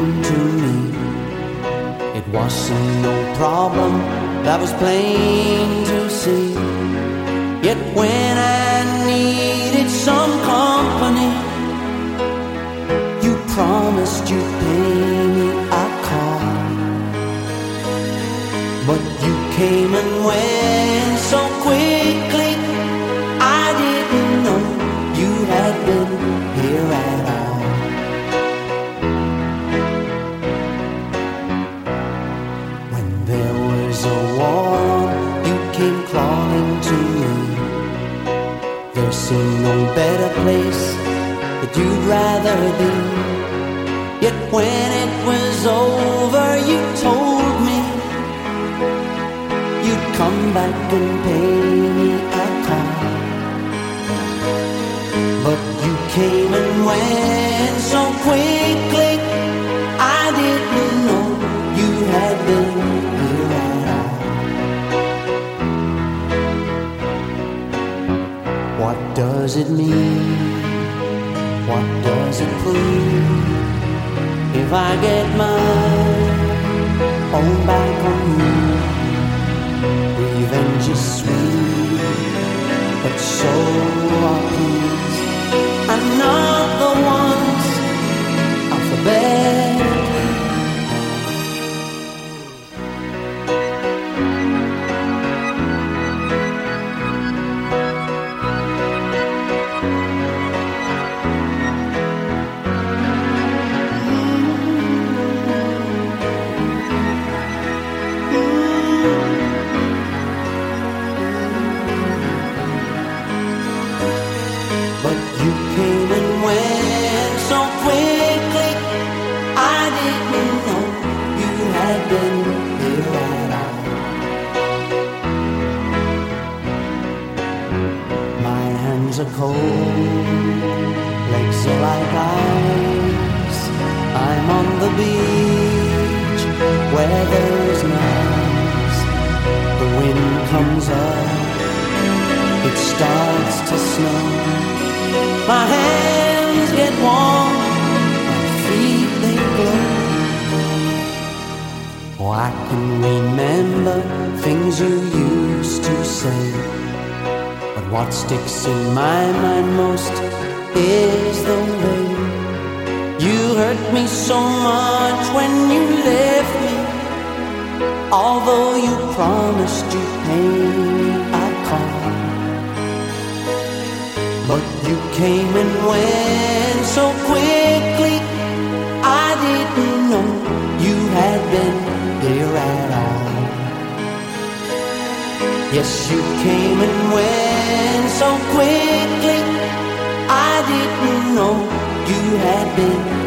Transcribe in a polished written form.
to me. It wasn't no problem, that was plain to see. Yet when I needed some company, you promised you'd pay me a call. But you came and went so quickly, I didn't know you had been here at all. When there was a war, you came crawling to me. There seemed no better place that you'd rather be. Yet when it was over, you told me you'd come back and pay me a call. But you came and went so quickly, I didn't know you had been here at all. What does it mean? What does it prove? If I get my own back on you, revenge is sweet, but so are peace. And not the ones alphabetically. But you came and went so quickly, I didn't know you had been here at all. My hands are cold, legs are like ice. I'm on the beach, weather is nice. The wind comes up, it starts to snow. My hands get warm, my feet they glow. Oh, I can remember things you used to say, but what sticks in my mind most is the way you hurt me so much when you left me. Although you promised you'd pay me a call, but you came and went so quickly, I didn't know you had been here at all. Yes, you came and went so quickly, I didn't know you had been